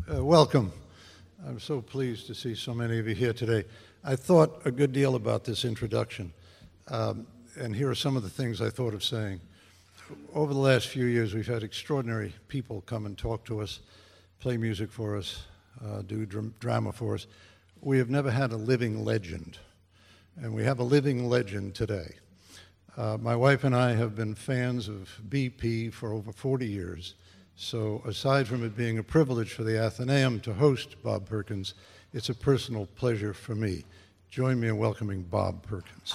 Welcome. I'm so pleased to see so many of you here today. I thought a good deal about this introduction, and here are some of the things I thought of saying. Over the last few years, we've had extraordinary people come and talk to us, play music for us, do drama for us. We have never had a living legend, and we have a living legend today. My wife and I have been fans of BP for over 40 years. So aside from it being a privilege for the Athenaeum to host Bob Perkins, it's a personal pleasure for me. Join me in welcoming Bob Perkins.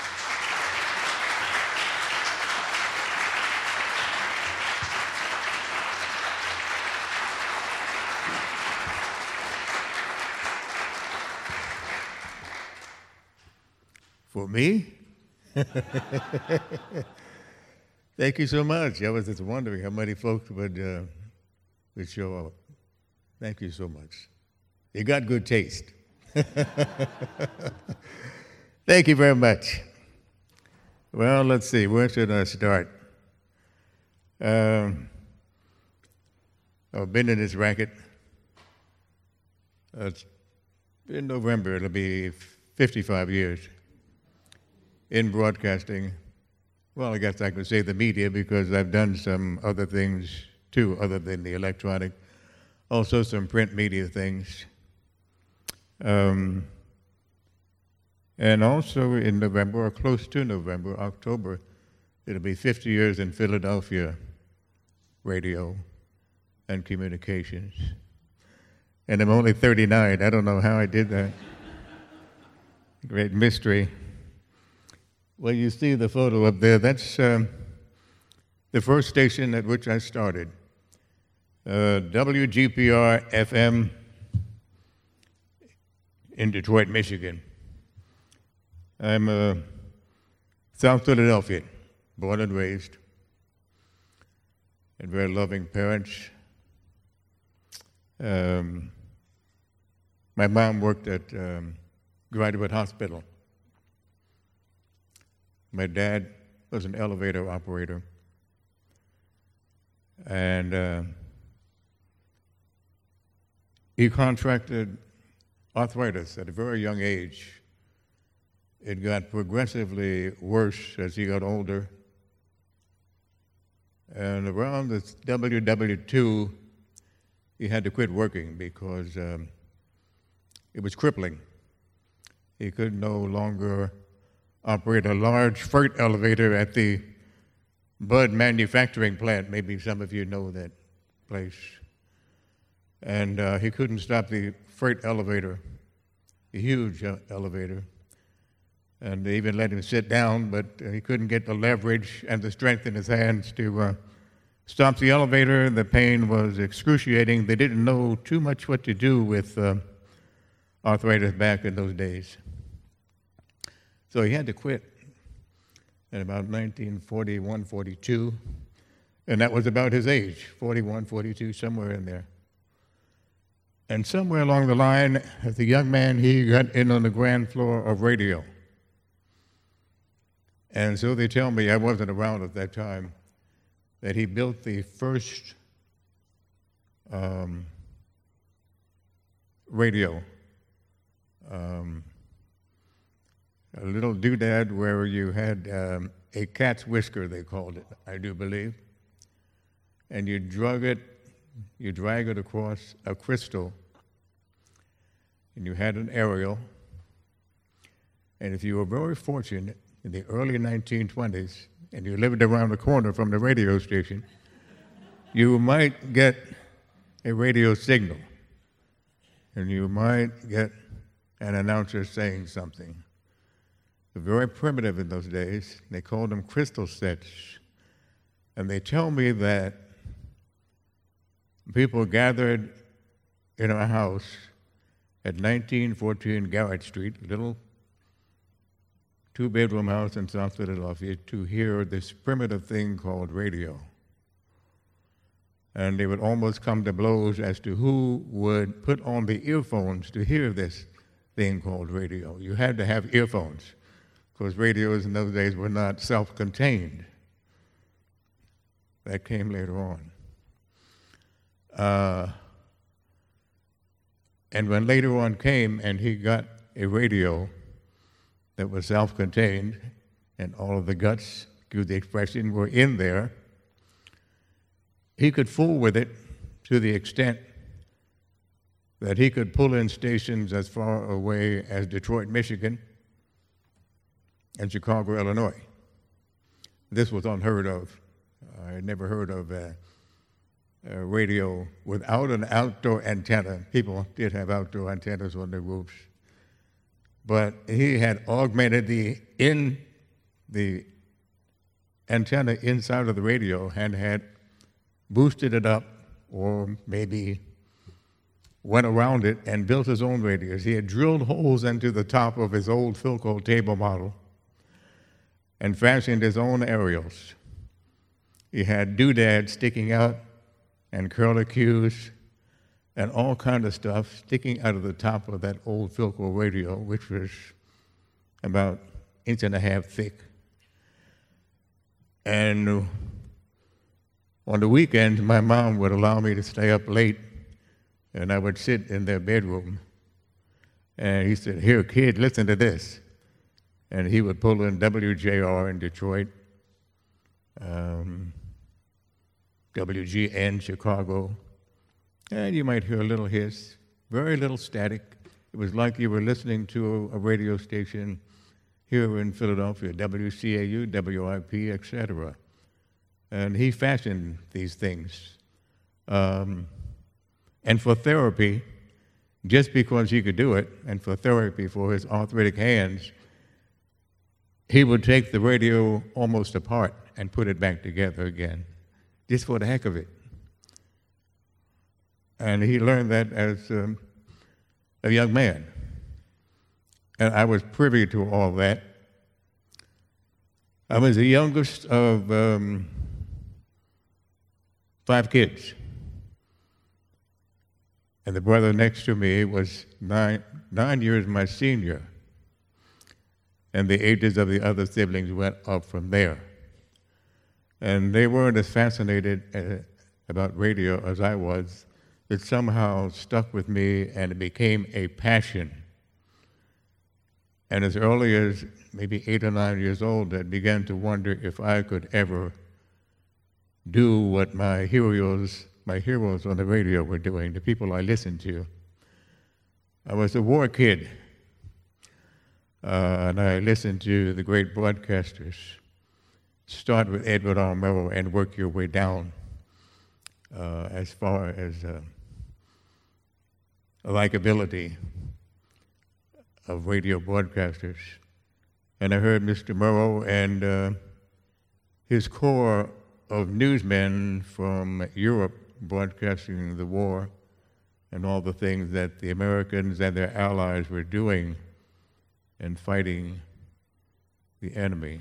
For me? Thank you so much. I was just wondering how many folks would show up. Thank you so much. You got good taste. Thank you very much. Well, let's see. Where should I start? I've been in this racket. In November, it'll be 55 years in broadcasting. Well, I guess I could say the media because I've done some other things too, other than the electronic. Also some print media things. And also in November, or close to November, October, it'll be 50 years in Philadelphia radio and communications. And I'm only 39. I don't know how I did that. Great mystery. Well, you see the photo up there. That's the first station at which I started. WGPR FM in Detroit, Michigan. I'm South Philadelphia, born and raised, and very loving parents. My mom worked at Graduate Hospital. My dad was an elevator operator, and he contracted arthritis at a very young age. It got progressively worse as he got older, and around the WW2, he had to quit working because it was crippling. He could no longer operate a large freight elevator at the Bud manufacturing plant. Maybe some of you know that place. And he couldn't stop the freight elevator, the huge elevator. And they even let him sit down, but he couldn't get the leverage and the strength in his hands to stop the elevator. The pain was excruciating. They didn't know too much what to do with arthritis back in those days. So he had to quit at about 1941, 42, and that was about his age, 41, 42, somewhere in there. And somewhere along the line, as a young man, he got in on the ground floor of radio. And so they tell me, I wasn't around at that time, that he built the first radio. A little doodad where you had a cat's whisker, they called it, I do believe. And you drag it across a crystal, and you had an aerial. And if you were very fortunate in the early 1920s, and you lived around the corner from the radio station, you might get a radio signal, and you might get an announcer saying something. Very primitive in those days. They called them crystal sets. And they tell me that people gathered in our house at 1914 Garrett Street, a little two-bedroom house in South Philadelphia, to hear this primitive thing called radio. And they would almost come to blows as to who would put on the earphones to hear this thing called radio. You had to have earphones, because radios in those days were not self-contained. That came later on. And when later on came and he got a radio that was self-contained and all of the guts, excuse the expression, were in there, he could fool with it to the extent that he could pull in stations as far away as Detroit, Michigan, and Chicago, Illinois. This was unheard of. I had never heard of a radio without an outdoor antenna. People did have outdoor antennas on their roofs, but he had augmented the antenna inside of the radio and had boosted it up, or maybe went around it and built his own radios. He had drilled holes into the top of his old Philco table model and fashioned his own aerials. He had doodads sticking out and curlicues and all kind of stuff sticking out of the top of that old Philco radio, which was about 1.5 inches thick. And on the weekends, my mom would allow me to stay up late, and I would sit in their bedroom. And he said, "Here, kid, listen to this." And he would pull in WJR in Detroit, WGN Chicago, and you might hear a little hiss, very little static. It was like you were listening to a radio station here in Philadelphia, WCAU, WIP, etc. And he fashioned these things. And for therapy, just because he could do it, and for therapy for his arthritic hands, he would take the radio almost apart and put it back together again, just for the heck of it. And he learned that as a young man. And I was privy to all that. I was the youngest of 5 kids. And the brother next to me was 9 years my senior. And the ages of the other siblings went up from there. And they weren't as fascinated about radio as I was. It somehow stuck with me, and it became a passion. And as early as maybe 8 or 9 years old, I began to wonder if I could ever do what my heroes on the radio were doing, the people I listened to. I was a war kid, and I listened to the great broadcasters. Start with Edward R. Murrow and work your way down as far as likability of radio broadcasters. And I heard Mr. Murrow and his corps of newsmen from Europe broadcasting the war and all the things that the Americans and their allies were doing in fighting the enemy.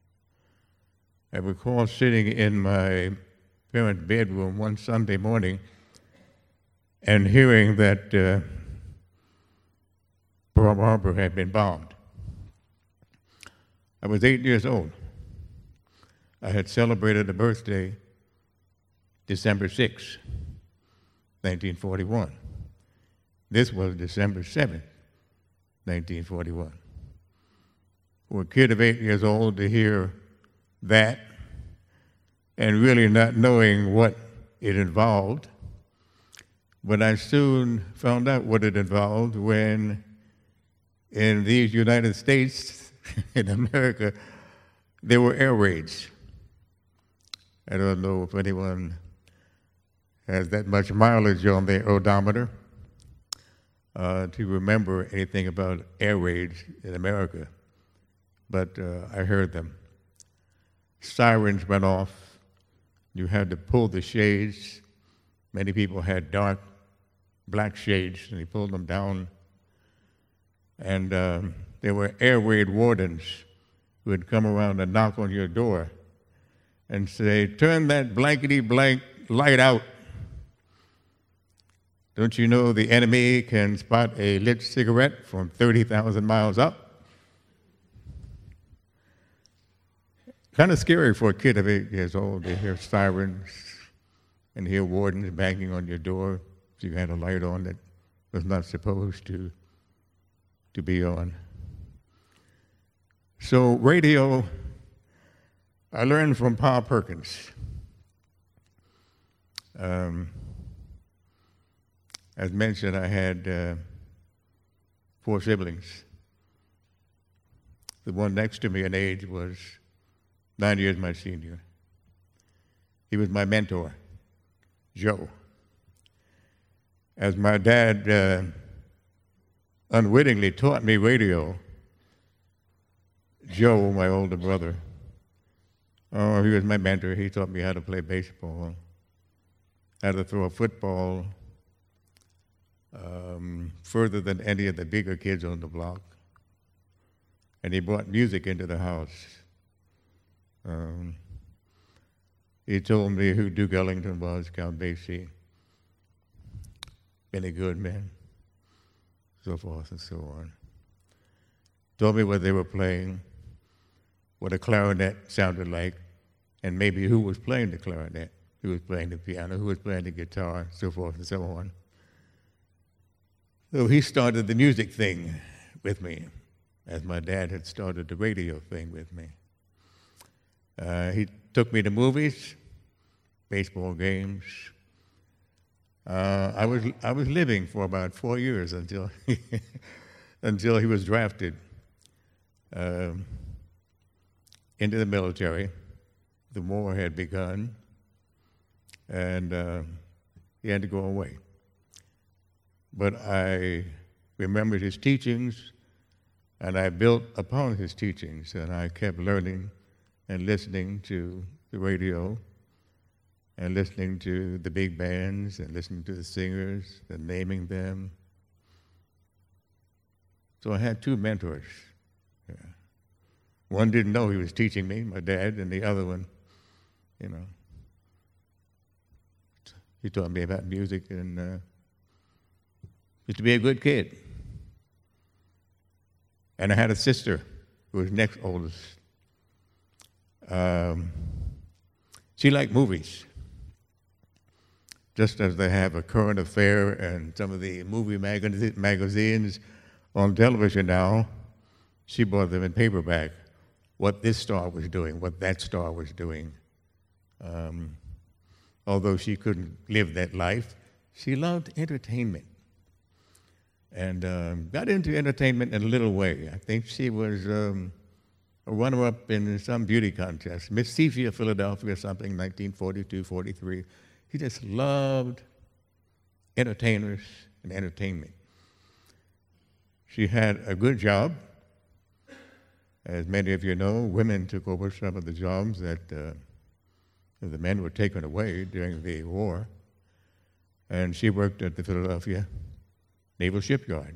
I recall sitting in my parents' bedroom one Sunday morning and hearing that Pearl Harbor had been bombed. I was 8 years old. I had celebrated a birthday December 6, 1941. This was December 7, 1941. For a kid of 8 years old to hear that and really not knowing what it involved, but I soon found out what it involved when in these United States, in America, there were air raids. I don't know if anyone has that much mileage on their odometer to remember anything about air raids in America, but I heard them. Sirens went off. You had to pull the shades. Many people had dark black shades, and they pulled them down. And there were air raid wardens who would come around and knock on your door and say, "Turn that blankety-blank light out. Don't you know the enemy can spot a lit cigarette from 30,000 miles up?" Kind of scary for a kid of 8 years old to hear sirens and hear wardens banging on your door if you had a light on that was not supposed to be on. So radio, I learned from Pa Perkins. As mentioned, I had 4 siblings. The one next to me in age was 9 years my senior. He was my mentor, Joe. As my dad unwittingly taught me radio, Joe, my older brother, he was my mentor. He taught me how to play baseball, how to throw a football further than any of the bigger kids on the block. And he brought music into the house. He told me who Duke Ellington was, Count Basie, Benny Goodman, so forth and so on. Told me what they were playing, what a clarinet sounded like, and maybe who was playing the clarinet, who was playing the piano, who was playing the guitar, so forth and so on. So he started the music thing with me, as my dad had started the radio thing with me. He took me to movies, baseball games. I was living for about 4 years until until he was drafted into the military. The war had begun, and he had to go away. But I remembered his teachings, and I built upon his teachings, and I kept learning and listening to the radio and listening to the big bands and listening to the singers and naming them. So I had 2 mentors. Yeah. One didn't know he was teaching me, my dad, and the other one, he taught me about music and used to be a good kid. And I had a sister who was next oldest. She liked movies. Just as they have a current affair and some of the movie magazines on television now, she bought them in paperback, what this star was doing, what that star was doing. Although she couldn't live that life, she loved entertainment. And got into entertainment in a little way. I think she was a runner-up in some beauty contest, Miss Seavia, Philadelphia, something, 1942, 43. He just loved entertainers and entertainment. She had a good job. As many of you know, women took over some of the jobs that the men were taken away during the war. And she worked at the Philadelphia Naval Shipyard.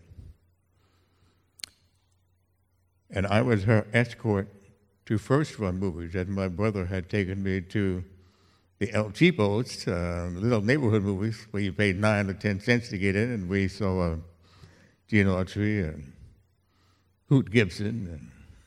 And I was her escort to first run movies, as my brother had taken me to the El Cheapos, little neighborhood movies where you paid 9 or 10 cents to get in, and we saw Gene Autry and Hoot Gibson and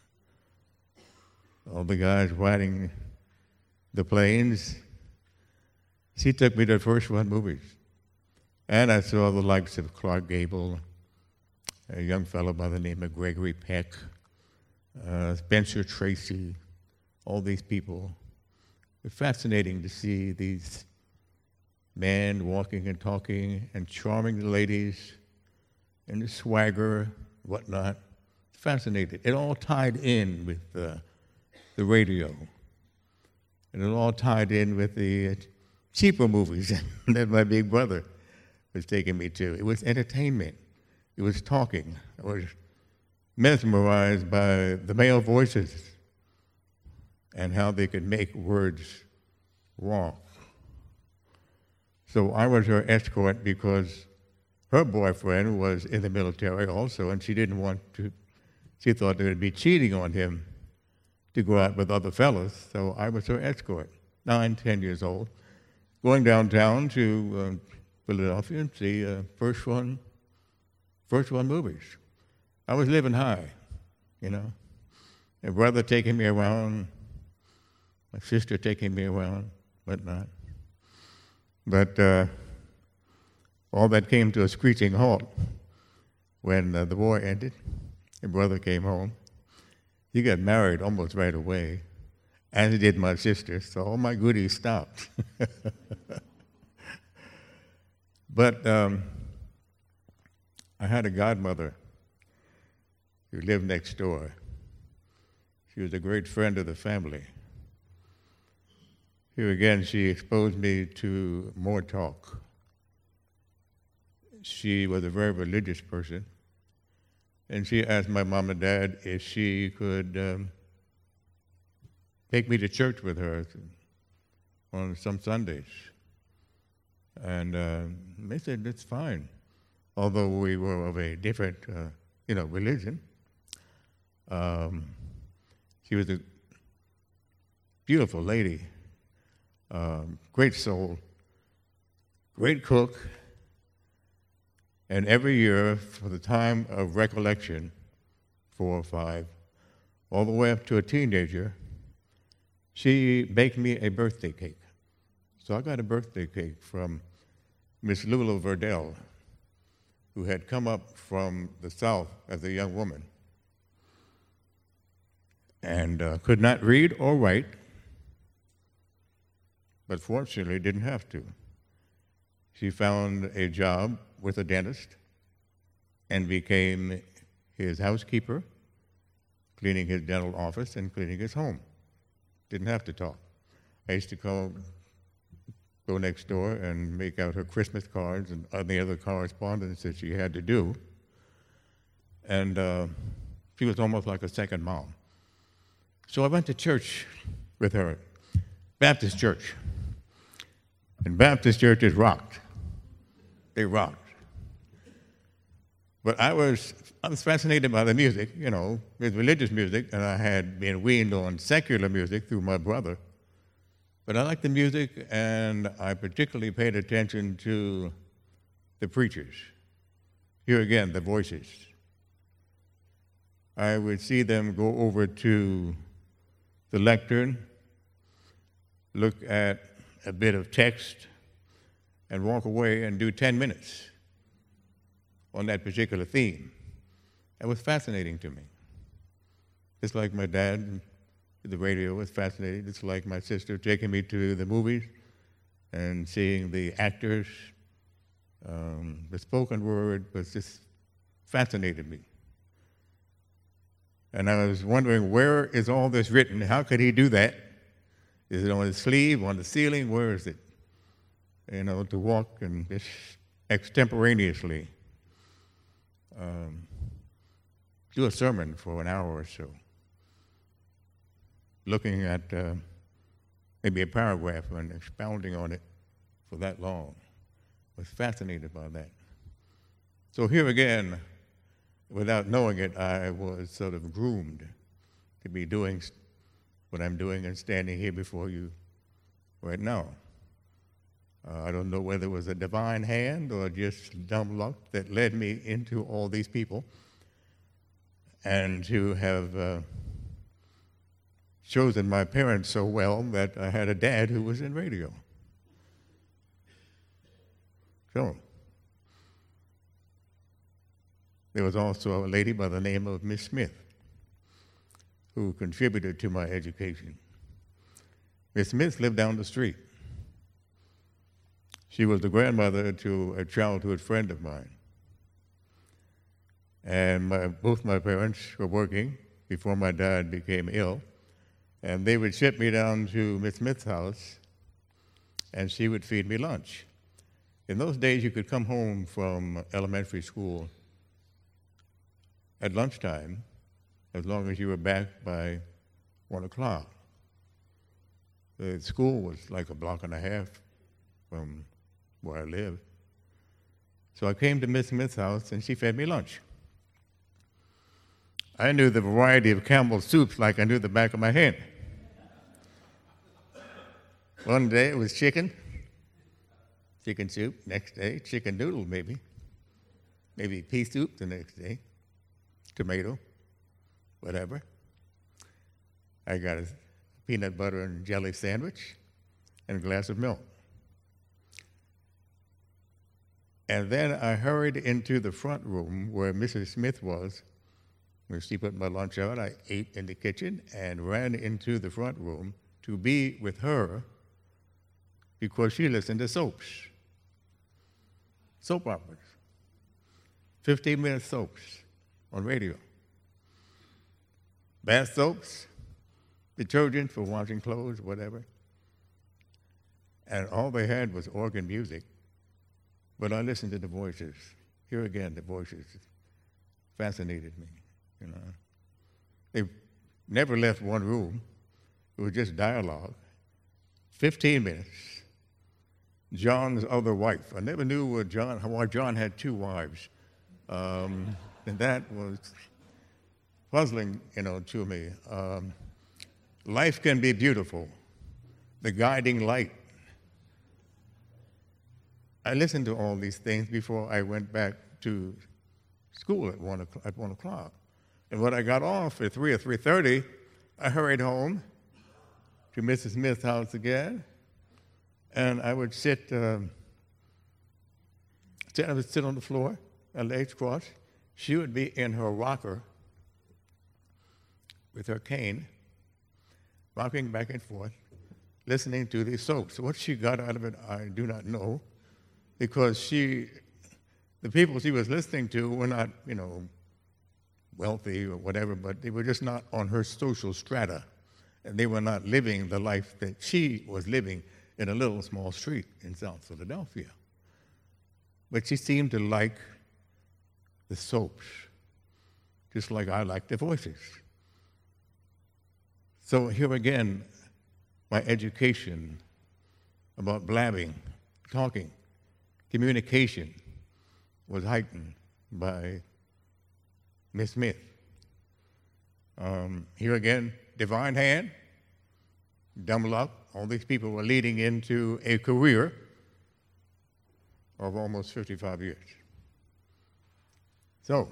all the guys riding the planes. She took me to the first run movies. And I saw the likes of Clark Gable, a young fellow by the name of Gregory Peck, Spencer Tracy, all these people. It's fascinating to see these men walking and talking and charming the ladies and the swagger, whatnot. Fascinating. It all tied in with the radio. And it all tied in with the cheaper movies that my big brother was taking me to. It was entertainment. It was talking. I was mesmerized by the male voices and how they could make words walk. So I was her escort because her boyfriend was in the military also, and she didn't want to, she thought there would be cheating on him to go out with other fellas, so I was her escort, 9, 10 years old, going downtown to Philadelphia and see first run movies. I was living high, My brother taking me around, my sister taking me around, whatnot. But All that came to a screeching halt when the war ended. My brother came home. He got married almost right away, as did my sister, so all my goodies stopped. But I had a godmother who lived next door. She was a great friend of the family. Here again, she exposed me to more talk. She was a very religious person, and she asked my mom and dad if she could take me to church with her on some Sundays. And they said, that's fine. Although we were of a different, religion. She was a beautiful lady, great soul, great cook, and every year for the time of recollection, 4 or 5, all the way up to a teenager, she baked me a birthday cake. So I got a birthday cake from Miss Lula Verdell, who had come up from the South as a young woman and could not read or write, but fortunately didn't have to. She found a job with a dentist and became his housekeeper, cleaning his dental office and cleaning his home. Didn't have to talk. I used to go next door and make out her Christmas cards and any other correspondence that she had to do. And she was almost like a second mom. So I went to church with her, Baptist church. And Baptist churches rocked. They rocked. But I was fascinated by the music, with religious music, and I had been weaned on secular music through my brother. But I liked the music, and I particularly paid attention to the preachers. Here again, the voices. I would see them go over to the lectern, look at a bit of text, and walk away and do 10 minutes on that particular theme. It was fascinating to me. Just like my dad, the radio was fascinating. It's like my sister taking me to the movies and seeing the actors. The spoken word was just fascinated me. And I was wondering, where is all this written? How could he do that? Is it on his sleeve, on the ceiling? Where is it? To walk and just extemporaneously do a sermon for an hour or so, looking at maybe a paragraph and expounding on it for that long. I was fascinated by that. So here again, without knowing it, I was sort of groomed to be doing what I'm doing and standing here before you right now. I don't know whether it was a divine hand or just dumb luck that led me into all these people, and to have chosen my parents so well that I had a dad who was in radio. So, there was also a lady by the name of Miss Smith who contributed to my education. Miss Smith lived down the street. She was the grandmother to a childhood friend of mine. And both my parents were working before my dad became ill, and they would ship me down to Miss Smith's house, and she would feed me lunch. In those days, you could come home from elementary school at lunchtime as long as you were back by 1 o'clock. The school was like a block and a half from where I lived. So I came to Miss Smith's house, and she fed me lunch. I knew the variety of Campbell's soups like I knew the back of my hand. One day it was chicken soup. Next day, chicken noodle maybe pea soup the next day, tomato, whatever. I got a peanut butter and jelly sandwich and a glass of milk. And then I hurried into the front room where Mrs. Smith was. When she put my lunch out, I ate in the kitchen and ran into the front room to be with her because she listened to soaps, soap operas, 15-minute soaps on radio. Bath soaps, detergent for washing clothes, whatever. And all they had was organ music. But I listened to the voices. Here again, the voices fascinated me, you know. They never left one room. It was just dialogue. 15 minutes. John's other wife. I never knew why John had two wives. And that was puzzling, you know, to me. Life can be beautiful. The guiding light. I listened to all these things before I went back to school at 1 o'clock. And when I got off at 3 or 3:30, I hurried home to Mrs. Smith's house again, and I would sit on the floor, legs crossed. She would be in her rocker with her cane, rocking back and forth, listening to these soaps. What she got out of it, I do not know, because the people she was listening to were not, you know, wealthy or whatever, but they were just not on her social strata, and they were not living the life that she was living in a little small street in South Philadelphia. But she seemed to like the soaps, just like I like the voices. So here again, my education about blabbing, talking, communication was heightened by Miss Smith. Here again, divine hand, dumb luck. All these people were leading into a career of almost 55 years. So,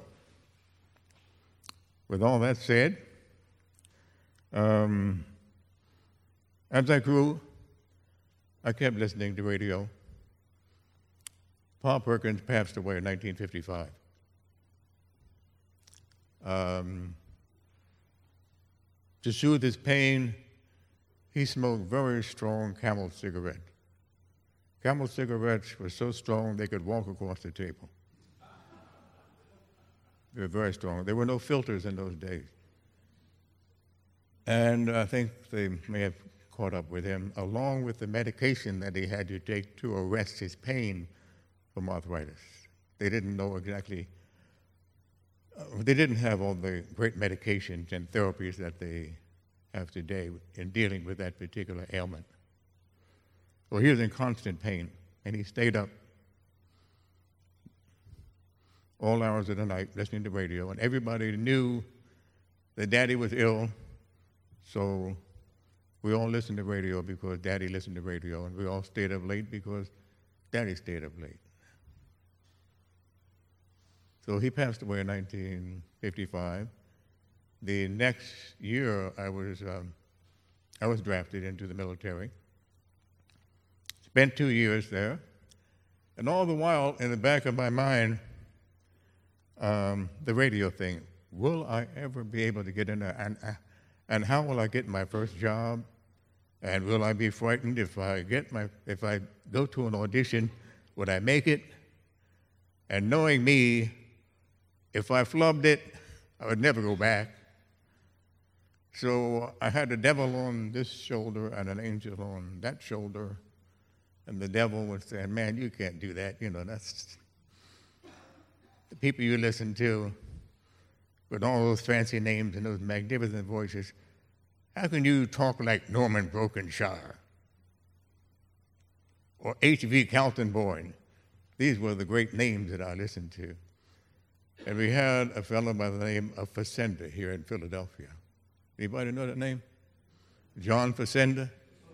with all that said, as I grew, I kept listening to radio. Paul Perkins passed away in 1955. To soothe his pain, he smoked very strong Camel cigarettes. Camel cigarettes were so strong they could walk across the table. They were very strong. There were no filters in those days. And I think they may have caught up with him, along with the medication that he had to take to arrest his pain from arthritis. They didn't know exactly, they didn't have all the great medications and therapies that they have today in dealing with that particular ailment. Well, he was in constant pain, and he stayed up all hours of the night listening to radio, and everybody knew that Daddy was ill, so we all listened to radio because Daddy listened to radio, and we all stayed up late because Daddy stayed up late. So he passed away in 1955. The next year, I was drafted into the military. Spent 2 years there, and all the while, in the back of my mind, the radio thing. Will I ever be able to get in there? And how will I get my first job? And will I be frightened if I go to an audition? Would I make it? And knowing me, if I flubbed it, I would never go back. So I had the devil on this shoulder and an angel on that shoulder, and the devil was saying, "Man, you can't do that. You know, that's the people you listen to with all those fancy names and those magnificent voices. How can you talk like Norman Brokenshire or H.V. Kaltenborn?" These were the great names that I listened to. And we had a fellow by the name of Facenda here in Philadelphia. Anybody know that name? John Facenda?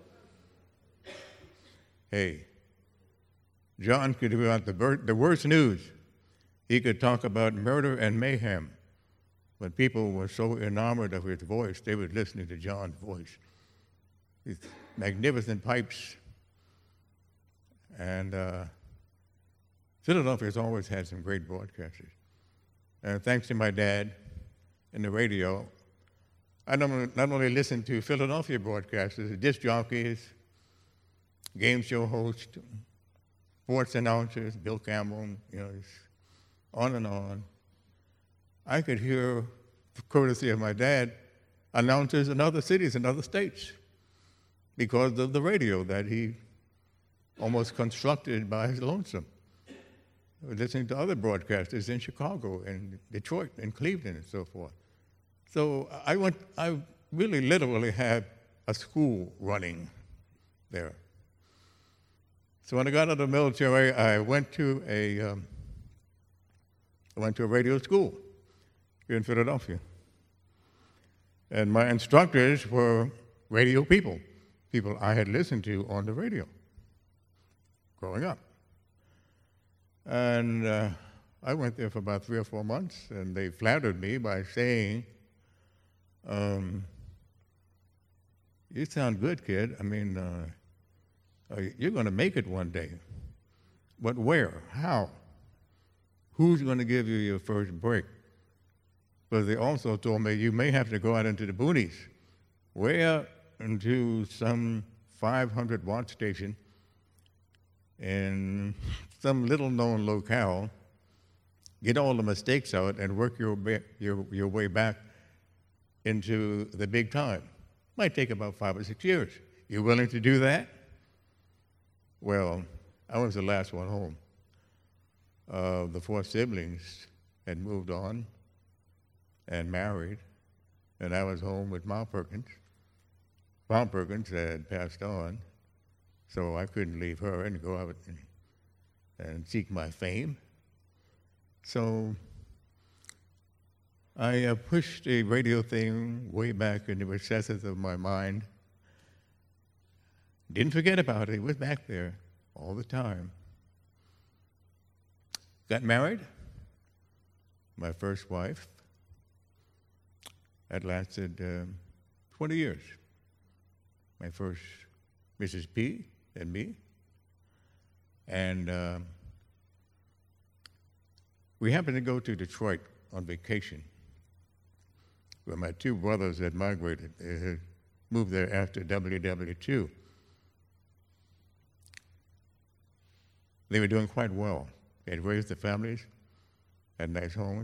Hey, John could give out the worst news. He could talk about murder and mayhem. When people were so enamored of his voice, they were listening to John's voice. These magnificent pipes. And Philadelphia has always had some great broadcasters. And thanks to my dad and the radio, I not only listened to Philadelphia broadcasters, disc jockeys, game show hosts, sports announcers, Bill Campbell, on and on. I could hear, courtesy of my dad, announcers in other cities and other states because of the radio that he almost constructed by his lonesome. Listening to other broadcasters in Chicago and Detroit and Cleveland and so forth. So I really literally had a school running there. So when I got out of the military, I went to a radio school here in Philadelphia. And my instructors were radio people I had listened to on the radio growing up. And I went there for about 3 or 4 months, and they flattered me by saying, you sound good, kid. I mean, you're going to make it one day. But where? How? Who's going to give you your first break? But they also told me you may have to go out into the boonies, way out into some 500-watt station in some little-known locale, get all the mistakes out, and work your way back into the big time. Might take about 5 or 6 years. You willing to do that? Well, I was the last one home. The 4 siblings had moved on and married, and I was home with Ma Perkins. Ma Perkins had passed on, so I couldn't leave her and go out and seek my fame. So I pushed the radio thing way back in the recesses of my mind. Didn't forget about it. It was back there all the time. Got married. My first wife. That lasted 20 years. My first Mrs. P and me. And we happened to go to Detroit on vacation, where my 2 brothers had migrated. They had moved there after WW2. They were doing quite well. They had raised their families, had nice homes.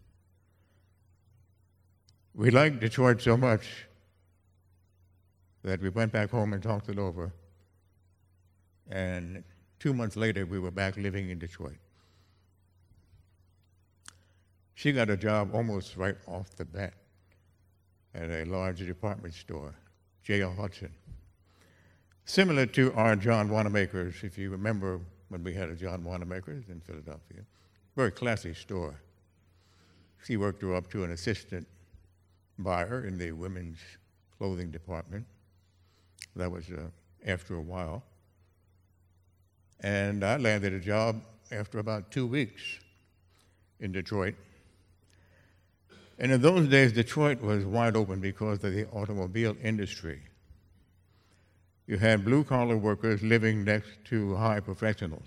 We liked Detroit so much that we went back home and talked it over. And 2 months later, we were back living in Detroit. She got a job almost right off the bat at a large department store, J.L. Hudson. Similar to our John Wanamaker's, if you remember when we had a John Wanamaker's in Philadelphia. Very classy store. She worked her up to an assistant buyer in the women's clothing department. That was after a while. And I landed a job after about 2 weeks in Detroit. And in those days, Detroit was wide open because of the automobile industry. You had blue-collar workers living next to high professionals.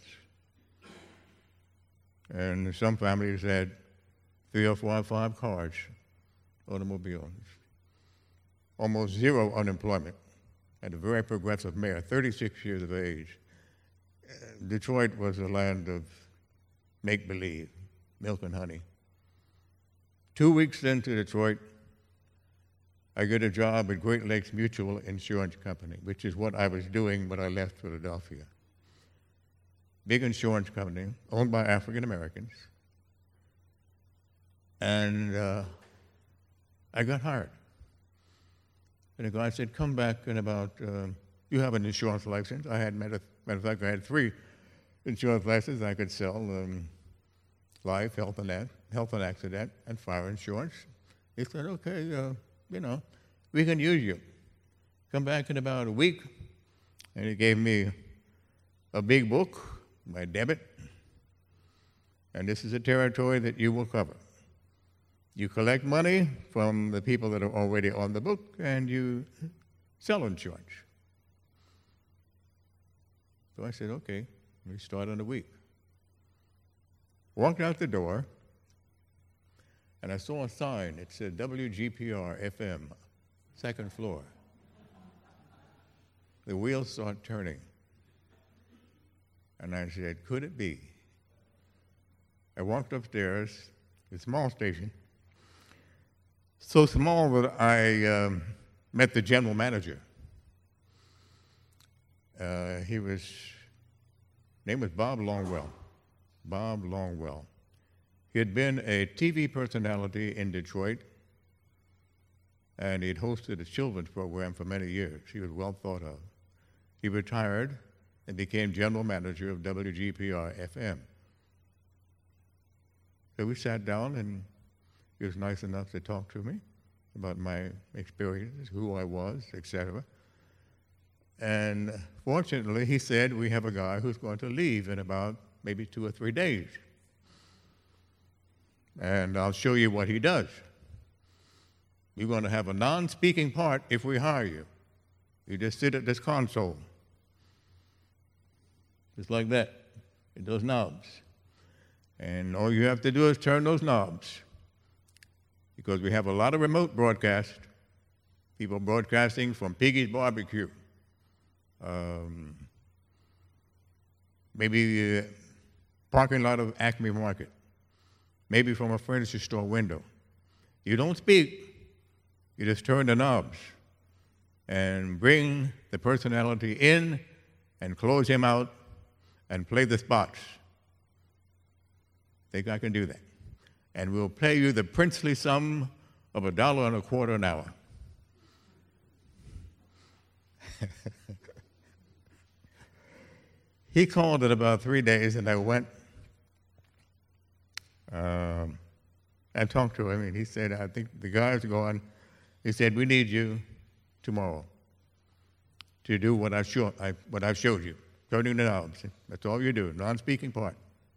And some families had 3 or 4 or 5 cars, automobiles. Almost zero unemployment. Had a very progressive mayor, 36 years of age. Detroit was a land of make-believe, milk and honey. 2 weeks into Detroit, I get a job at Great Lakes Mutual Insurance Company, which is what I was doing when I left Philadelphia. Big insurance company, owned by African Americans. And I got hired. And the guy said, come back in about, you have an insurance license. I had, matter of fact, I had 3 insurance licenses. I could sell life, health and accident, and fire insurance. He said, okay, we can use you. Come back in about a week. And he gave me a big book, my debit. And this is a territory that you will cover. You collect money from the people that are already on the book, and you sell insurance. So I said, okay, we start in a week. Walked out the door, and I saw a sign. It said WGPR FM, second floor. The wheels started turning. And I said, could it be? I walked upstairs, a small station, so small that I met the general manager. His name was Bob Longwell. Bob Longwell. He had been a TV personality in Detroit, and he'd hosted a children's program for many years. He was well thought of. He retired and became general manager of WGPR FM. So we sat down, and he was nice enough to talk to me about my experiences, who I was, etc. And fortunately, he said, we have a guy who's going to leave in about maybe 2 or 3 days. And I'll show you what he does. You're going to have a non-speaking part if we hire you. You just sit at this console, just like that, with those knobs. And all you have to do is turn those knobs, because we have a lot of remote broadcast, people broadcasting from Piggy's Barbecue, maybe the parking lot of Acme Market, maybe from a furniture store window. You don't speak, you just turn the knobs and bring the personality in and close him out and play the spots. Think I can do that. And we'll pay you the princely sum of $1.25 an hour. He called it about 3 days, and I went and talked to him, and he said, I think the guy's gone. He said, we need you tomorrow to do what I've showed you, turning the knobs. That's all you do, non-speaking part.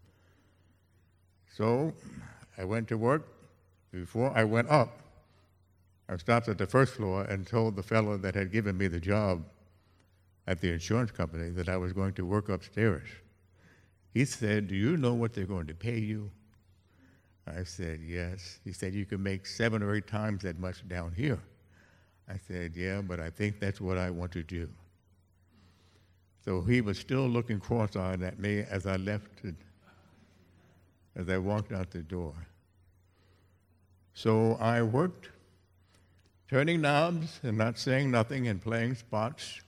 So I went to work. Before I went up, I stopped at the first floor and told the fellow that had given me the job at the insurance company that I was going to work upstairs. He said, do you know what they're going to pay you? I said, yes. He said, you can make 7 or 8 times that much down here. I said, yeah, but I think that's what I want to do. So he was still looking cross-eyed at me as I walked out the door. So I worked, turning knobs and not saying nothing and playing spots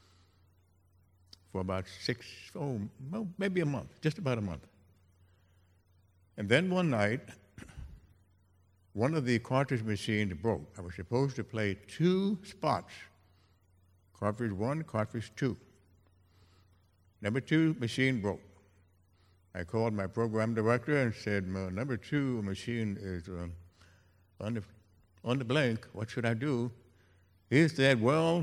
for about maybe a month, just about a month. And then one night, one of the cartridge machines broke. I was supposed to play 2 spots, cartridge 1, cartridge 2. Number 2 machine broke. I called my program director and said, number 2 machine is on the blank. What should I do? He said, well,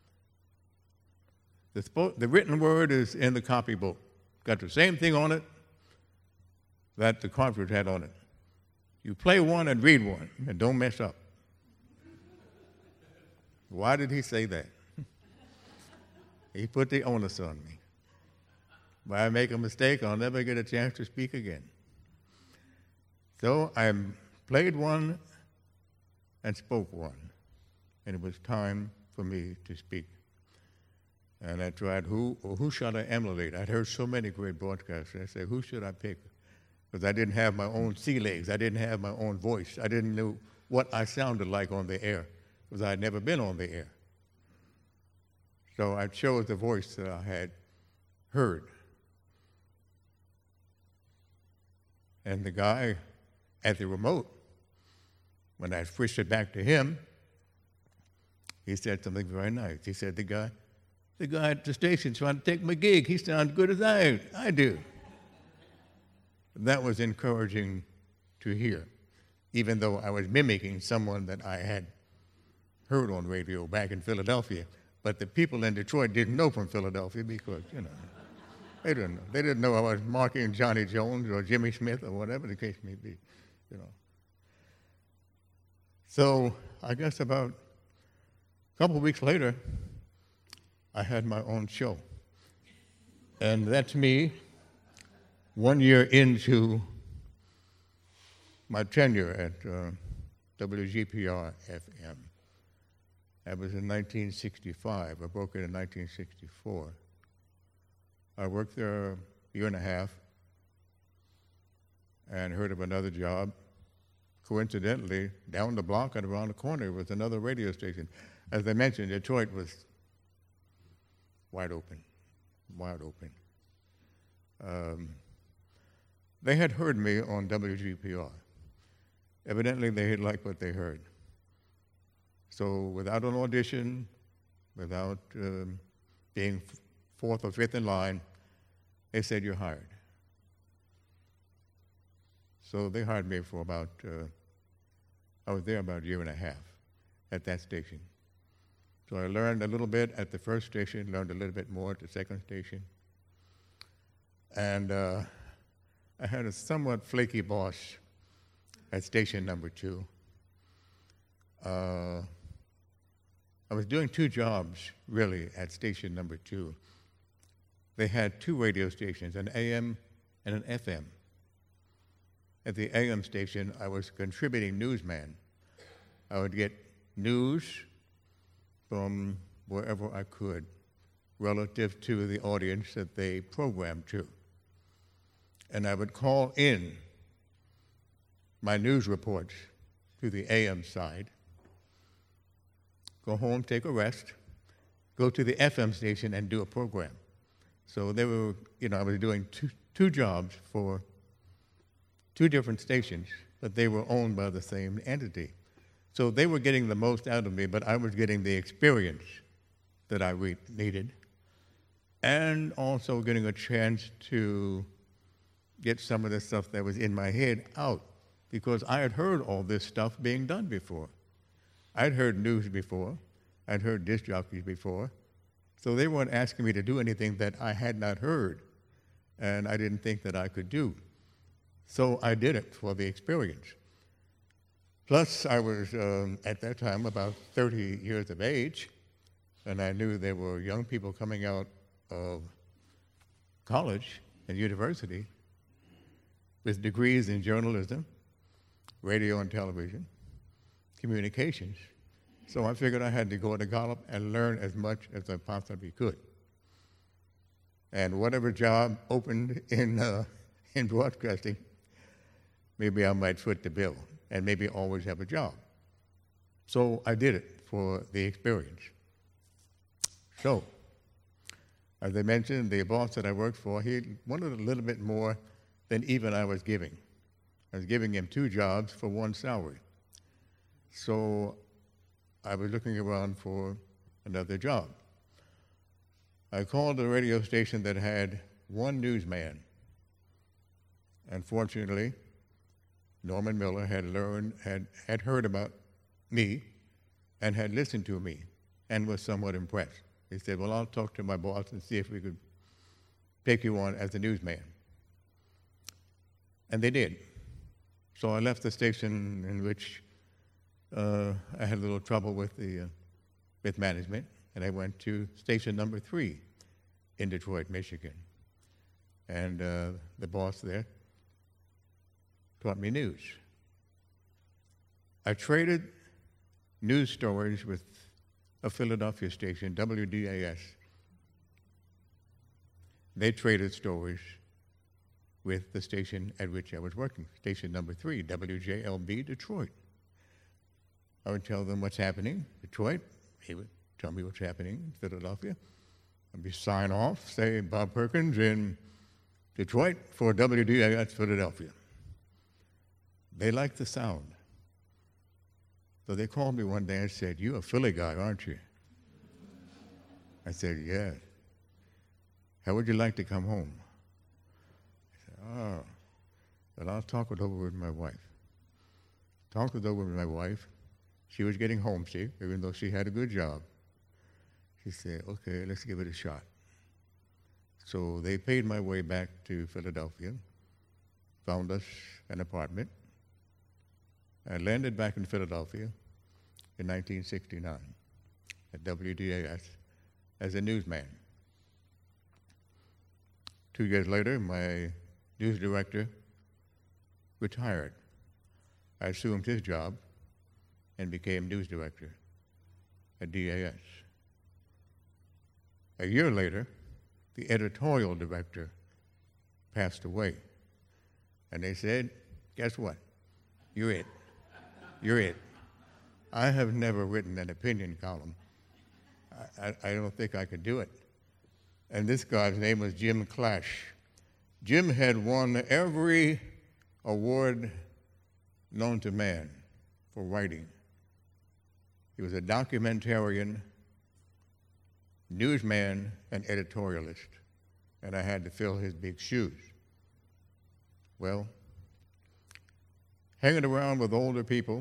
the written word is in the copybook. Got the same thing on it that the cartridge had on it. You play one and read one, and don't mess up. Why did he say that? He put the onus on me. If I make a mistake, I'll never get a chance to speak again. So I played one and spoke one, and it was time for me to speak. And I tried, who should I emulate? I'd heard so many great broadcasts. I said, who should I pick? Because I didn't have my own sea legs. I didn't have my own voice. I didn't know what I sounded like on the air, because I had never been on the air. So I chose the voice that I had heard. And the guy at the remote, when I switched it back to him, he said something very nice. He said, the guy at the station trying to take my gig, he sounds good as I do. That was encouraging to hear, even though I was mimicking someone that I had heard on radio back in Philadelphia. But the people in Detroit didn't know from Philadelphia because, they didn't know. They didn't know I was mocking Johnny Jones or Jimmy Smith or whatever the case may be, So I guess about a couple of weeks later, I had my own show. And that's me 1 year into my tenure at WGPR FM. That was in 1965. I broke it in 1964. I worked there a year and a half and heard of another job. Coincidentally, down the block and around the corner was another radio station. As I mentioned, Detroit was wide open, wide open. They had heard me on WGPR. Evidently, they had liked what they heard. So without an audition, without being fourth or fifth in line, they said, "You're hired." So they hired me for about, I was there about a year and a half at that station. So I learned a little bit at the first station, learned a little bit more at the second station. And I had a somewhat flaky boss at station number 2. I was doing 2 jobs, really, at station number 2. They had 2 radio stations, an AM and an FM. At the AM station, I was contributing newsman. I would get news from wherever I could relative to the audience that they programmed to. And I would call in my news reports to the AM side, go home, take a rest, go to the FM station and do a program. So they were, I was doing two jobs for 2 different stations, but they were owned by the same entity. So they were getting the most out of me, but I was getting the experience that I needed, and also getting a chance to get some of the stuff that was in my head out, because I had heard all this stuff being done before. I'd heard news before. I'd heard disc jockeys before. So they weren't asking me to do anything that I had not heard, and I didn't think that I could do. So I did it for the experience. Plus, I was, at that time, about 30 years of age, and I knew there were young people coming out of college and university with degrees in journalism, radio and television, communications. So I figured I had to go to Gallup and learn as much as I possibly could. And whatever job opened in broadcasting, maybe I might foot the bill and maybe always have a job. So I did it for the experience. So, as I mentioned, the boss that I worked for, he wanted a little bit more than even I was giving. I was giving him 2 jobs for 1 salary. So I was looking around for another job. I called a radio station that had 1 newsman. Unfortunately, Norman Miller had heard about me and had listened to me and was somewhat impressed. He said, "Well, I'll talk to my boss and see if we could take you on as a newsman." And they did. So I left the station in which I had a little trouble with management, and I went to station number 3 in Detroit, Michigan. And the boss there taught me news. I traded news stories with a Philadelphia station, WDAS. They traded stories with the station at which I was working, station number 3, WJLB Detroit. I would tell them what's happening in Detroit. He would tell me what's happening in Philadelphia. I'd be sign off, say Bob Perkins in Detroit for WDAS Philadelphia. They liked the sound. So they called me one day and said, "You're a Philly guy, aren't you?" I said, "Yes." "How would you like to come home?" I said, "Oh, well, I'll talk it over with my wife." Talked it over with my wife. She was getting homesick, even though she had a good job. She said, "Okay, let's give it a shot." So they paid my way back to Philadelphia, found us an apartment. I landed back in Philadelphia in 1969 at WDAS as a newsman. 2 years later, my news director retired. I assumed his job and became news director at DAS. A year later, the editorial director passed away. And they said, guess what? You're it. You're it. I have never written an opinion column. I don't think I could do it. And this guy's name was Jim Clash. Jim had won every award known to man for writing. He was a documentarian, newsman, and editorialist, and I had to fill his big shoes. Well, hanging around with older people,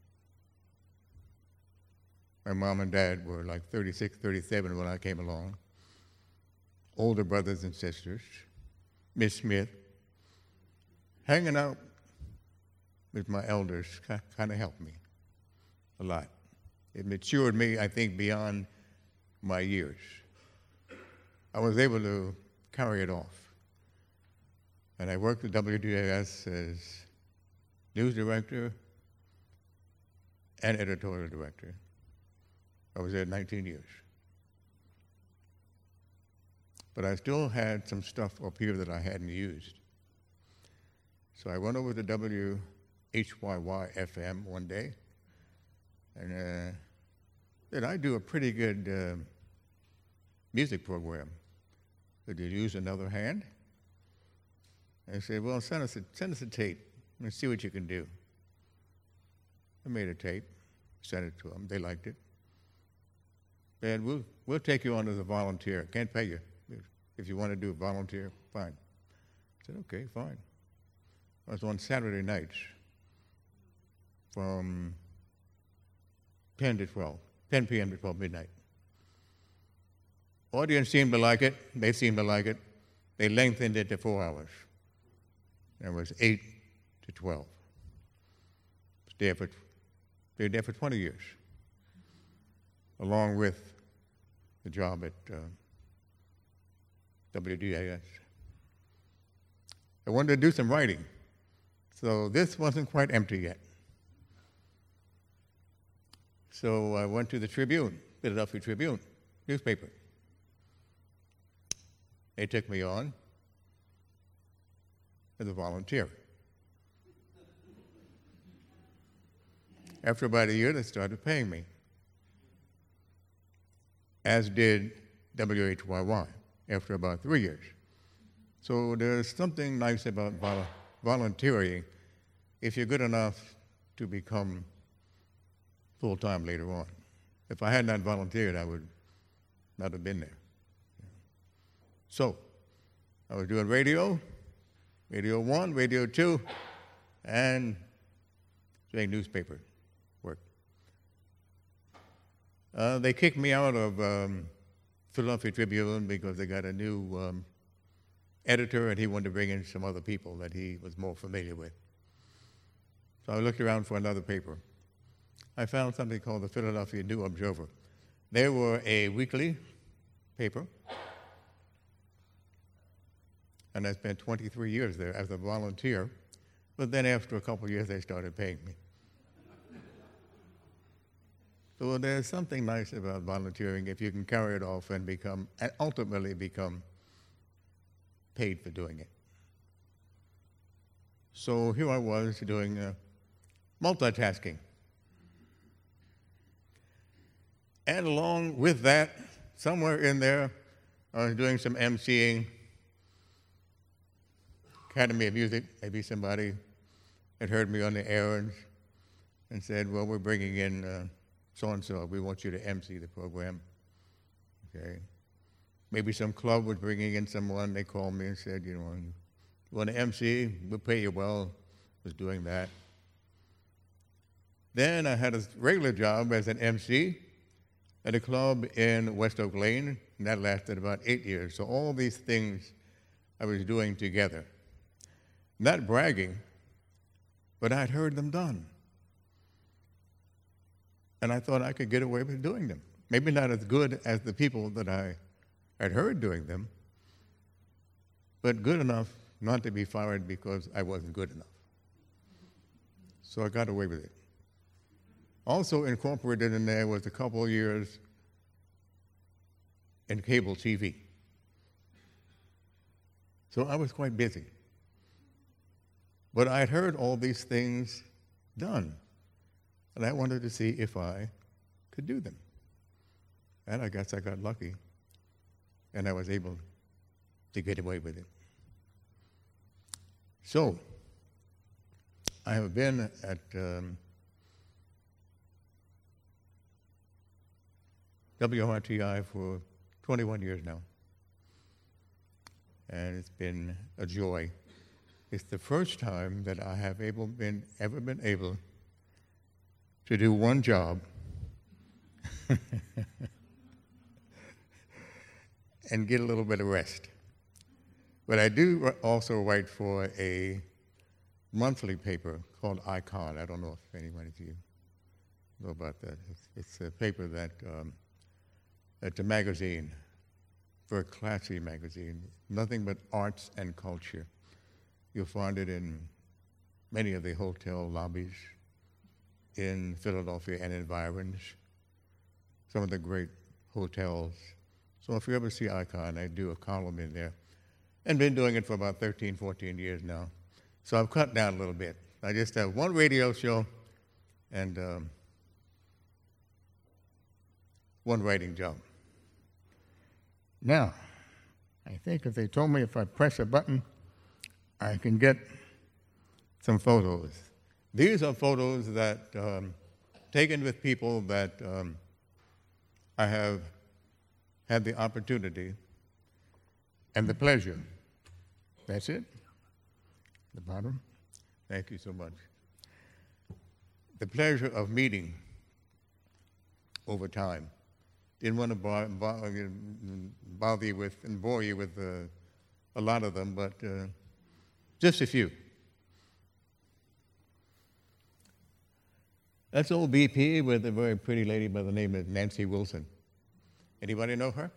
my mom and dad were like 36, 37 when I came along, older brothers and sisters, Miss Smith, hanging out with my elders kind of helped me a lot. It matured me, I think, beyond my years. I was able to carry it off. And I worked at WDAS as news director and editorial director. I was there 19 years. But I still had some stuff up here that I hadn't used. So I went over to WHYY-FM one day, and said, I do a pretty good music program. Could you use another hand? I said, well, send us a tape and see what you can do. I made a tape, sent it to them. They liked it. And we'll take you on as a volunteer. Can't pay you. If you want to do a volunteer, fine. I said, okay, fine. I was on Saturday nights from 10 p.m. to 12 midnight. Audience seemed to like it. They seemed to like it. They lengthened it to 4 hours. And it was 8 to 12. Stayed there for 20 years, along with the job at WDAS. I wanted to do some writing, so this wasn't quite empty yet. So I went to the Tribune, Philadelphia Tribune, newspaper. They took me on as a volunteer. After about a year, they started paying me, as did WHYY after about 3 years. So there's something nice about volunteering if you're good enough to become full-time later on. If I had not volunteered, I would not have been there. So I was doing Radio 1, Radio 2, and doing newspaper work. They kicked me out of Philadelphia Tribune because they got a new editor, and he wanted to bring in some other people that he was more familiar with. So I looked around for another paper. I found something called the Philadelphia New Observer. They were a weekly paper, and I spent 23 years there as a volunteer, but then after a couple of years, they started paying me. So there's something nice about volunteering if you can carry it off and ultimately become paid for doing it. So here I was doing multitasking. And along with that, somewhere in there, I was doing some emceeing, Academy of Music. Maybe somebody had heard me on the air and said, well, we're bringing in so-and-so. We want you to MC the program. Okay. Maybe some club was bringing in someone. They called me and said, you want to MC? We'll pay you well. I was doing that. Then I had a regular job as an MC at a club in West Oak Lane, and that lasted about 8 years. So all these things I was doing together. Not bragging, but I'd heard them done. And I thought I could get away with doing them. Maybe not as good as the people that I had heard doing them, but good enough not to be fired because I wasn't good enough. so I got away with it. Also incorporated in there was a couple of years in cable TV. So I was quite busy. But I had heard all these things done, and I wanted to see if I could do them. And I guess I got lucky, and I was able to get away with it. So, I have been at WRTI for 21 years now, and it's been a joy. It's the first time that I have ever been able to do one job and get a little bit of rest. But I do also write for a monthly paper called Icon. I don't know if anyone of you know about that. It's a paper that, it's a magazine, very classy magazine, nothing but arts and culture. You'll find it in many of the hotel lobbies in Philadelphia and environs, some of the great hotels. So if you ever see Icon, I do a column in there, and been doing it for about 13, 14 years now. So I've cut down a little bit. I just have one radio show and one writing job. Now, I think if they told me if I press a button, I can get some photos. These are photos that taken with people that I have had the opportunity and the pleasure. That's it? The bottom? Thank you so much. The pleasure of meeting over time. Didn't want to bother you with and bore you with a lot of them, but just a few. That's old BP with a very pretty lady by the name of Nancy Wilson. Anybody know her?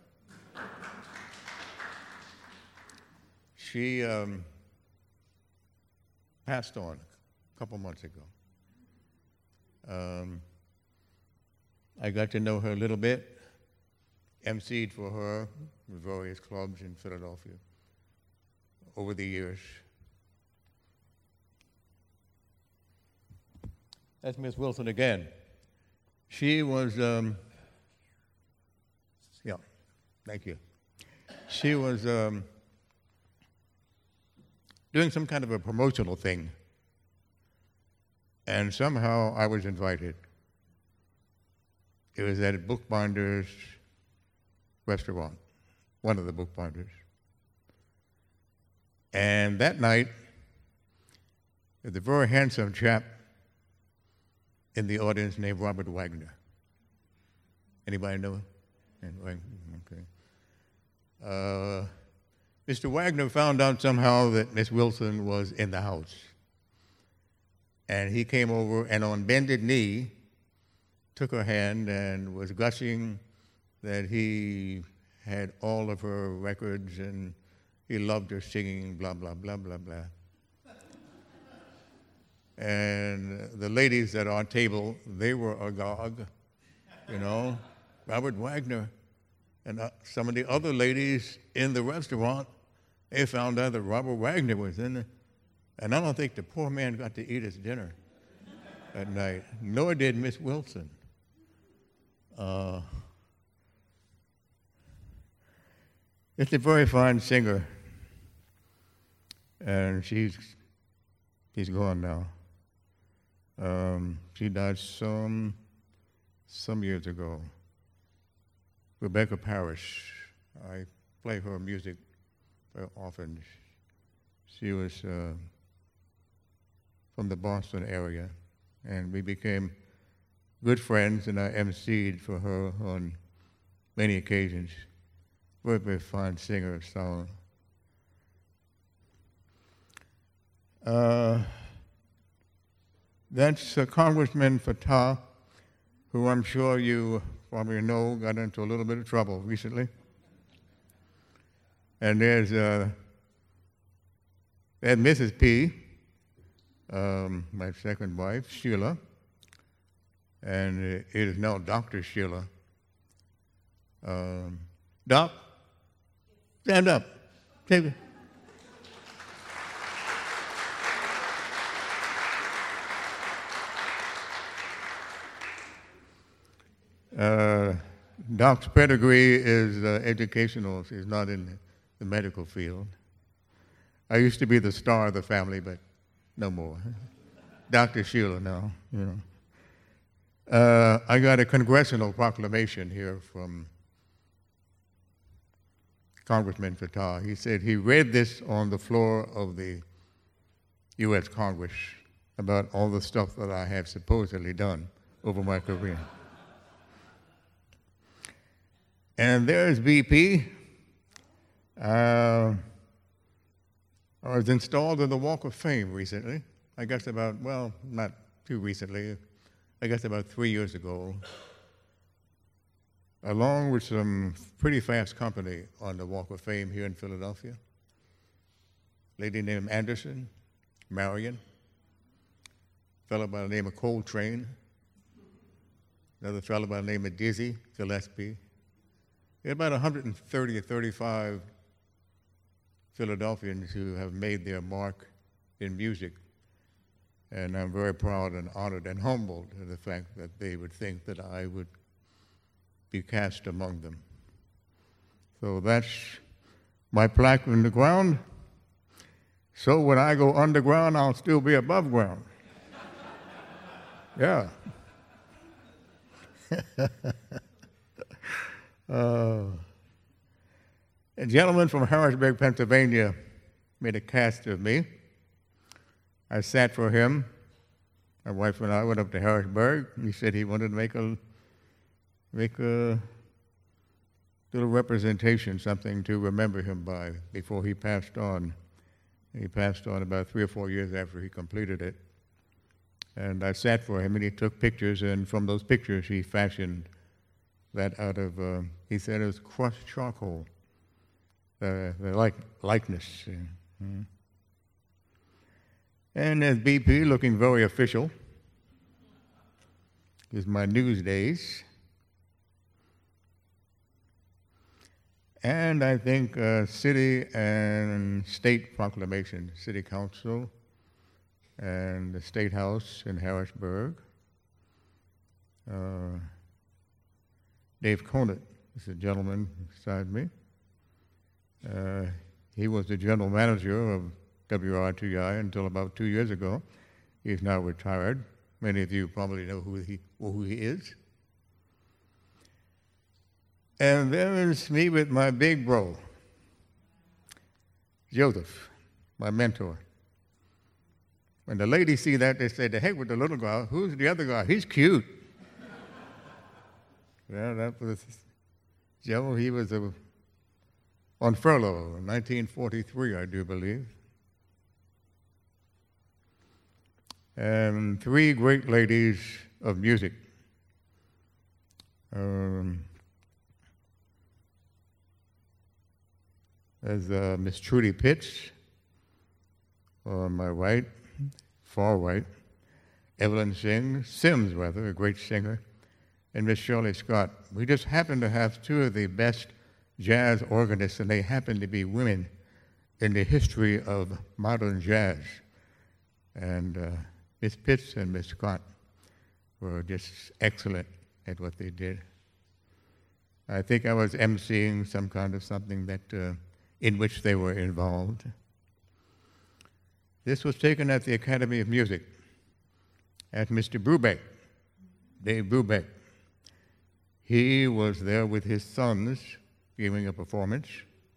She passed on a couple months ago. I got to know her a little bit, emceed for her with various clubs in Philadelphia over the years. That's Miss Wilson again. She was, thank you. She was doing some kind of a promotional thing, and somehow I was invited. It was at a Bookbinder's restaurant, one of the Bookbinders. And that night, there was a very handsome chap in the audience named Robert Wagner. Anybody know him? Okay. Mr. Wagner found out somehow that Miss Wilson was in the house. And he came over and on bended knee took her hand and was gushing that he had all of her records and he loved her singing, blah, blah, blah, blah, blah. And the ladies at our table, they were agog, you know, Robert Wagner. And some of the other ladies in the restaurant, they found out that Robert Wagner was in there. And I don't think the poor man got to eat his dinner that night, nor did Miss Wilson. It's a very fine singer, and she's gone now. She died some years ago. Rebecca Parrish. I play her music very often. She was from the Boston area, and we became good friends, and I emceed for her on many occasions. Very, very fine singer of song. That's Congressman Fattah, who I'm sure you probably know got into a little bit of trouble recently. And there's Mrs. P, my second wife, Sheila, and it is now Dr. Sheila. Doc, stand up. Take it. Doc's pedigree is educational. She's not in the medical field. I used to be the star of the family, but no more. Dr. Sheila now, you know. I got a congressional proclamation here from Congressman Fattah. He said he read this on the floor of the U.S. Congress about all the stuff that I have supposedly done over my career. And there's BP. I was installed in the Walk of Fame recently. I guess about, well, not too recently, I guess about 3 years ago, along with some pretty fast company on the Walk of Fame here in Philadelphia. A lady named Anderson, Marion, a fellow by the name of Coltrane, another fellow by the name of Dizzy Gillespie. There are about 130 or 35 Philadelphians who have made their mark in music. And I'm very proud and honored and humbled at the fact that they would think that I would be cast among them. So that's my plaque in the ground. So when I go underground, I'll still be above ground. Yeah. A gentleman from Harrisburg, Pennsylvania, made a cast of me. I sat for him. My wife and I went up to Harrisburg. He said he wanted to make a little representation, something to remember him by before he passed on. He passed on about 3 or 4 years after he completed it. And I sat for him, and he took pictures, and from those pictures he fashioned that out of, he said it was crushed charcoal, the likeness. Mm-hmm. And there's BP looking very official. Is my news days. And I think city and state proclamation, city council and the State House in Harrisburg. Dave Conant is a gentleman beside me. He was the general manager of WRTI until about 2 years ago. He's now retired. Many of you probably know who he is. And there is me with my big bro, Joseph, my mentor. When the ladies see that, they say, "The heck with the little guy. Who's the other guy? He's cute." Well, that was Joe. He was on furlough in 1943, I do believe. And 3 great ladies of music. There's Miss Trudy Pitts on my right, far right, Evelyn Sims, a great singer, and Miss Shirley Scott. We just happen to have 2 of the best jazz organists, and they happen to be women in the history of modern jazz. And Miss Pitts and Miss Scott were just excellent at what they did. I think I was emceeing some kind of something that in which they were involved. This was taken at the Academy of Music at Mr. Brubeck, Dave Brubeck. He was there with his sons giving a performance,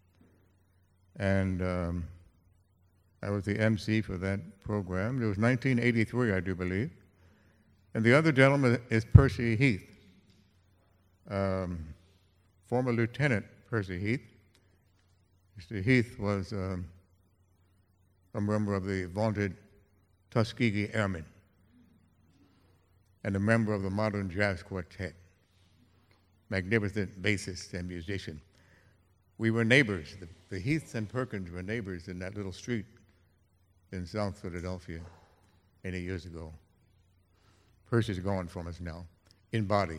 and I was the MC for that program. It was 1983, I do believe. And the other gentleman is Percy Heath, former Lieutenant Percy Heath. Mr. Heath was a member of the vaunted Tuskegee Airmen and a member of the Modern Jazz Quartet, magnificent bassist and musician. We were neighbors. The Heaths and Perkins were neighbors in that little street in South Philadelphia. many years ago. Percy's gone from us now, in body.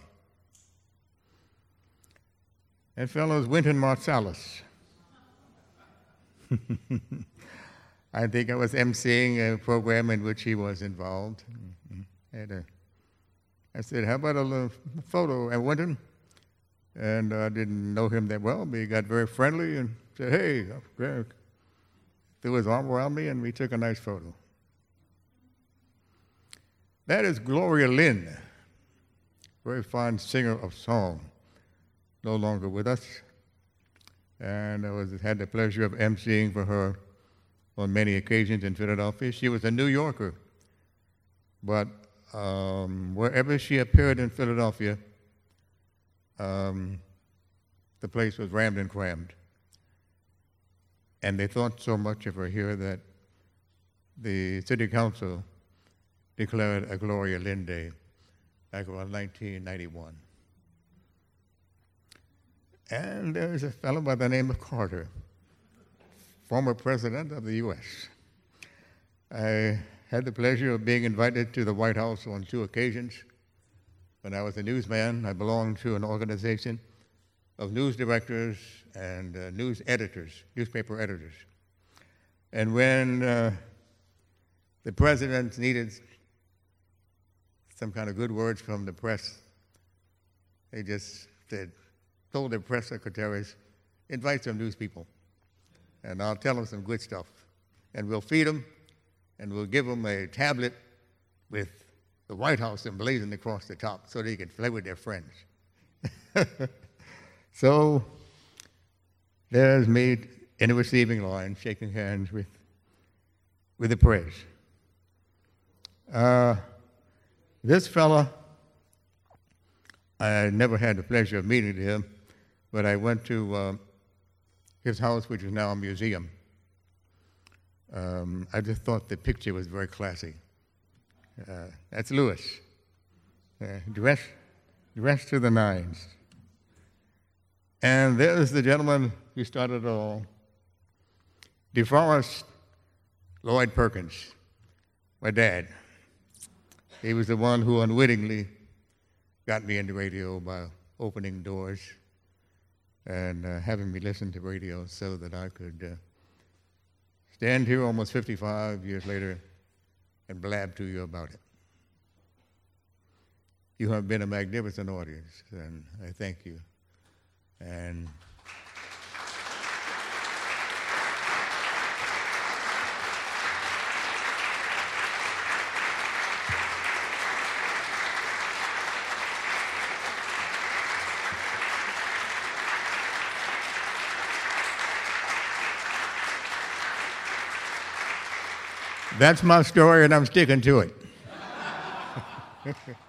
That fellow is Wynton Marsalis. I think I was emceeing a program in which he was involved. I said, how about a little photo at Wynton? And I didn't know him that well, but he got very friendly and said, hey, threw his arm around me, and we took a nice photo. That is Gloria Lynn, very fine singer of song, no longer with us. And I had the pleasure of emceeing for her on many occasions in Philadelphia. She was a New Yorker, but wherever she appeared in Philadelphia, the place was rammed and crammed. And they thought so much of her here that the city council declared a Gloria Lynn Day back around 1991. And there's a fellow by the name of Carter, former president of the U.S. I had the pleasure of being invited to the White House on 2 occasions. When I was a newsman, I belonged to an organization of news directors and news editors, newspaper editors. And when the president needed some kind of good words from the press, they just told their press secretaries, invite some news people, and I'll tell them some good stuff. And we'll feed them, and we'll give them a tablet with the White House emblazoned across the top so they can play with their friends. So there's me in the receiving line, shaking hands with the press. This fella, I never had the pleasure of meeting him, but I went to his house, which is now a museum. I just thought the picture was very classy. That's Lewis, dressed to the nines. And there's the gentleman who started it all, DeForest Lloyd Perkins, my dad. He was the one who unwittingly got me into radio by opening doors and having me listen to radio so that I could stand here almost 55 years later and blab to you about it. You have been a magnificent audience, and I thank you. And that's my story, and I'm sticking to it.